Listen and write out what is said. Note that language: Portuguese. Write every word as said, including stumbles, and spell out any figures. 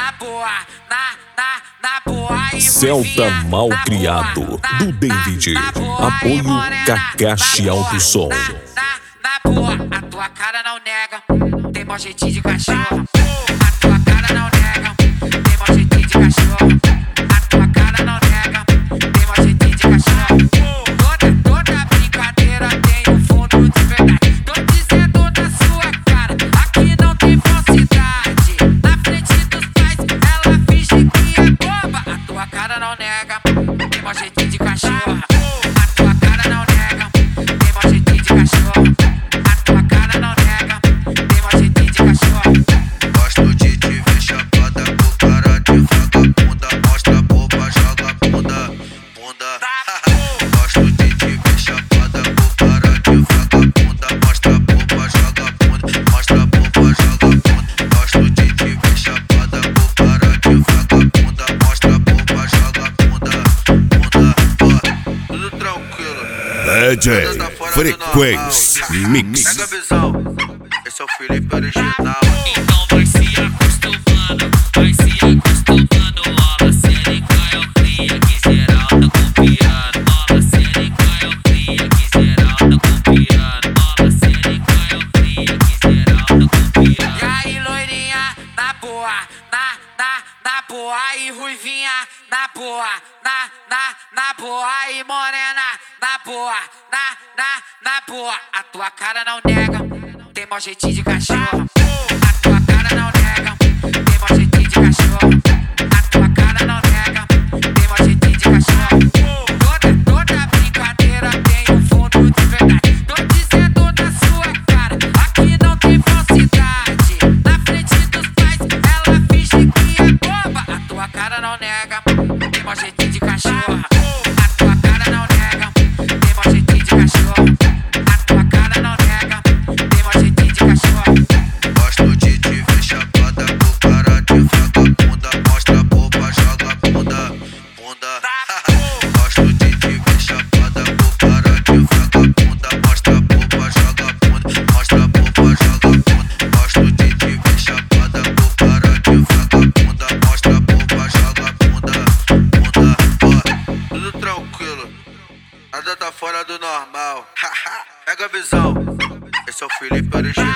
na boa, na, na, na boa. Celta mal criado, do David. Apoio Kakashi Alto Som. Na, na, na boa, a tua cara não nega, tem mó jeitinho de cachorro. A tua cara não nega, tem mó jeitinho de cachorro. A tua cara não nega, tem mó jeitinho de cachorro. Toda, toda brincadeira tem um fundo de verdade. Tô dizendo na sua cara, aqui não tem falsidade. Na frente dos pais, ela finge que é boba. A tua cara não nega, tem mó jeitinho de cachorro. A tua cara não nega, tem mó jeitinho de cachorro. A tua cara não nega, tem mó jeitinho de cachorro. Gosto de te ver chapada com cara de vagabunda. Mostra a boba, joga a bunda, bunda. Gosto de te ver chapada com cara de vagabunda. Mostra a boba, joga a bunda, mostra a boba, joga a bunda. Gosto de te ver chapada com cara de vagabunda. Mostra a boba, joga a bunda, bunda. Tudo tranquilo. D J Frequência Mix. Pega a visão, esse é o Felipe original. Então vai se acostumando, vai se acostumando. Mola cênica é o cria que geral tá copiando. Mola cênica é o cria que geral tá copiando. Mola cênica é o cria que geral tá copiando. E aí loirinha, na boa, na, na, na boa. E ruivinha, na boa, na, na, na boa. E morena, na boa, na, na, na boa. A tua cara não nega, tem mó jeitinho de cachorro. A tua cara não nega, tem mó jeitinho de cachorro. A tua cara não nega, tem mó jeitinho de cachorro. Toda, toda brincadeira tem um fundo de verdade. Tô dizendo na sua cara, aqui não tem falsidade. Na frente dos pais, ela finge que é boba. A tua cara não nega, tem mó jeitinho de cachorro. A tua cara não nega, tem mó jeitinho de cachorro. A tua cara não nega, tem mó jeitinho de cachorro. Gosto de te ver chapada com cara de vagabunda. Mostra a boba, joga a bunda, bunda. Gosto de te ver chapada com cara de vagabunda. Mostra a boba, joga a bunda, mostra a boba, joga a bunda. Gosto de te ver chapada com cara de vagabunda. Mostra a boba, joga a bunda, bunda. Ó, tudo tranquilo, nada tá fora do normal. Pega a visão, esse é o Felipe original.